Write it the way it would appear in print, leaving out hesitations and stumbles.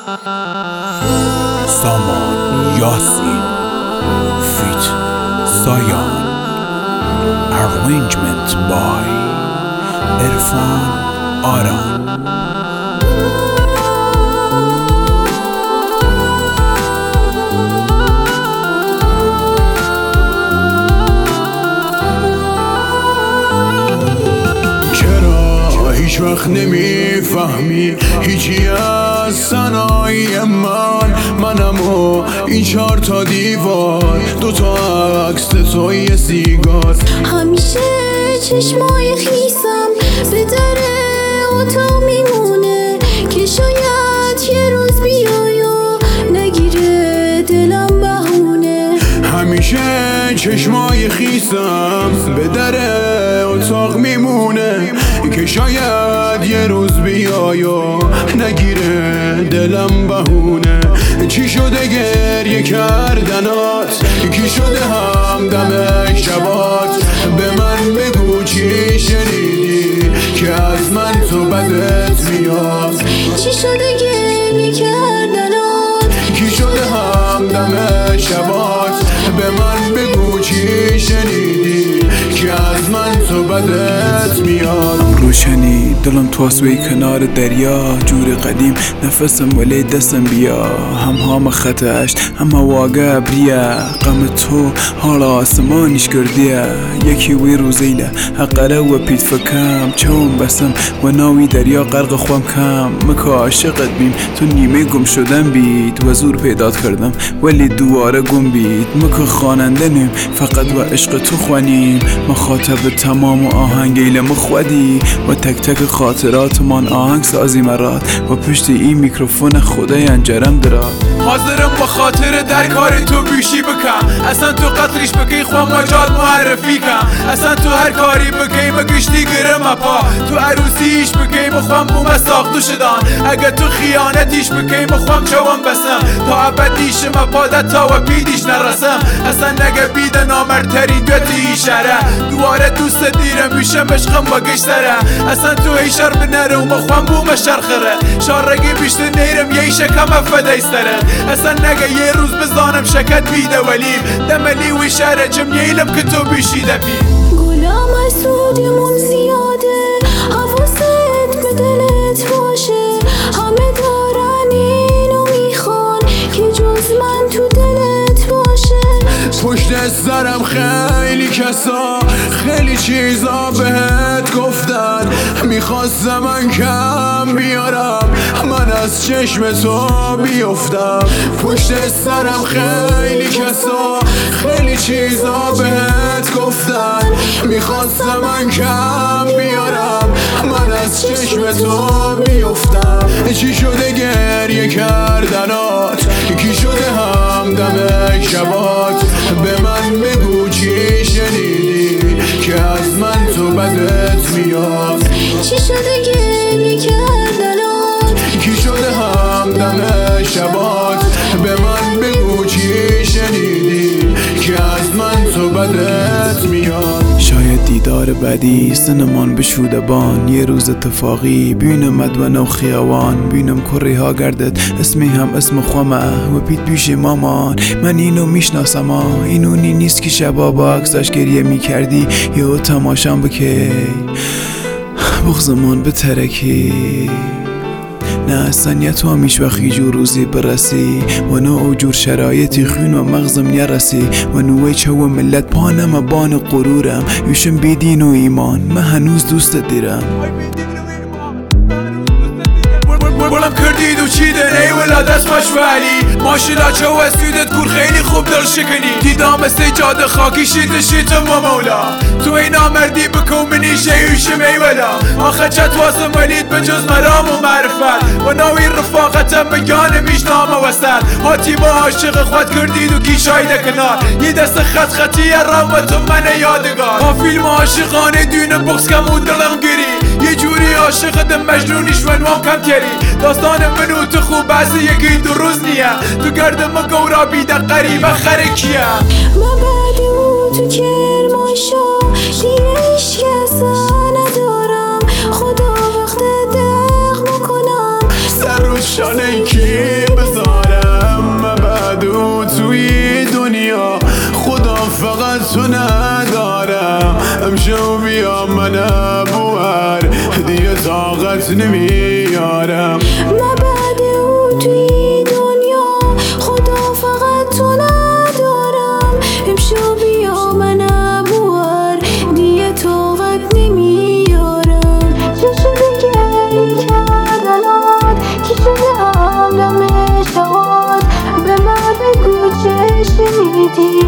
سامان یاسین فیت سایان Arrangement by عرفان آران. هیچ وقت نمیفهمی هیچی از صنایع منم و این 4 تا دیوار 2 تا عکس توی سیگار. همیشه چشمای خیسم به در اتاق میمونه که شاید یه روز بیای و نگیره دلم بهونه. همیشه چشمای خیسم به در اتاق میمونه که شاید یه روز بیای و نگیره دلم بهونه. چی شده گریه کردنات؟ کی شده همدم شبات؟ به من بگو چی شنیدی که از من تو بدت میاد؟ چی شده گریه کردنات؟ کی شده همدم شبات؟ به من بگو چی شنیدی که از من تو بدت میاد؟ روشنی دلم تواسوی کنار دریا، جور قدیم نفسم ولی دستم بیا. هم خطش هم واقع بریا، غم تو حالا آسمانش کردیه. یکی وی روزیله حقره و پیت فکم چون بسم و ناوی دریا غرق خوام کم. مکا عاشقت بیم تو نیمه گم شدم بید و زور پیدات کردم ولی دواره گم بید. مکا خواننده نیم فقط و عشق تو خوانیم، مخاطب تمام و آهنگیل مخودی و تک تک خاطرات من آهنگ سازی مراد و پشت این میکروفون خدای انجرم دراد. حاضرم با خاطر در کار تو بیشی بکن، اصلا تو قتلش بکی خواه مجال معرفی کن. اصلا تو هر کاری بکی مگشتی گرم پا، تو عروسیش بکی مخوام بوم ساختو شدن. اگه تو خیانتیش بکی مخوام چوام بسم تا ابدیش مپادت تا و بیدیش نرسم. اصلا نگه بیده نامرتری دوتی شره دواره دوست دیرم بیشم عشقم با گشتره. اصلا تو ای شر بنره و مخوام بوم شرخره شارگی بیشتر نیرم یه شکم افدایستره. اصلا نگه یه روز بزانم شکت بیده ولیم دملی وی شهره چم نیلم که تو بیشیده بی. گلام حسودمون زیاده حواست به دلت باشه، همه دارن اینو میخوان که جز من تو دلت باشه. پشت سرم خیلی کسا خیلی چیزا بهت گفتن، میخواستم من کم بیارم من از چشم تو بیفتم. پشت سرم خیلی کسا خیلی چیزا بهت گفتن، میخواستم من کم بیارم من از چشم تو بیفتم. چی شده گریه کردنات؟ کی شده همدم شبات؟ به من بگو چی شنیدی که از من تو بدت میاد؟ چی شده گریه کردنات؟ کی شده همدم شبات؟ به من بگو چی شنیدی که از من تو بدت میاد؟ شاید دیدار بعدی سنمان بشوده بان، یه روز اتفاقی بینم و نو خیابان. بینم کری ها گردد اسمی هم اسم خوامه و پیت پیش مامان. من اینو میشناسم اینو نیست که شبا با عکساش گریه میکردی یا تماشام بکی بغزمان بترکی. نه اصلا تو همیش وقتی جور روزی برسی و نه او جور شرایطی خون و مغزم نرسی و نوی چه و ملت پانم و بان قرورم یوشم بیدین و ایمان من هنوز دوست دیرم. بولم کردید و چیدن ای ولا دست مشولی ماشیلا چه و اسیدت کور خیلی خوب دل شکنی. دیدام جاده خاکی شیتم و مولا تو این آمردی بکن منی شیوشم ای ولا آخه چت واسم ولید بجز مرام و معرفت و ناوی رفاقتم بگانه میشنام و وسط. هاتی با عاشق خود کردید و گیشایده کنار یه دست خطی رام و تو من یادگار. با فیلم عاشقانه دونه بکس کم و دلم گیری یه جوری عاشق دم مجنونیش و نوام کم کری. داستان منو تو خوب بعضی یکی 2 روز نیه تو گردم گورا بیده قریبه خرکیه. من بعدی او تو کرماشا دیگه هیچ کسا ندارم، خدا وقت دق میکنم سر روز شانه کی نبور دیگه طاقت نمیارم. من بعد او توی دنیا خدا فقط تو ندارم. امشو بیا من نبور دیگه طاقت نمیارم. چه شده که این کردنات کی شده همدم شبات به من بگو چه شنیدی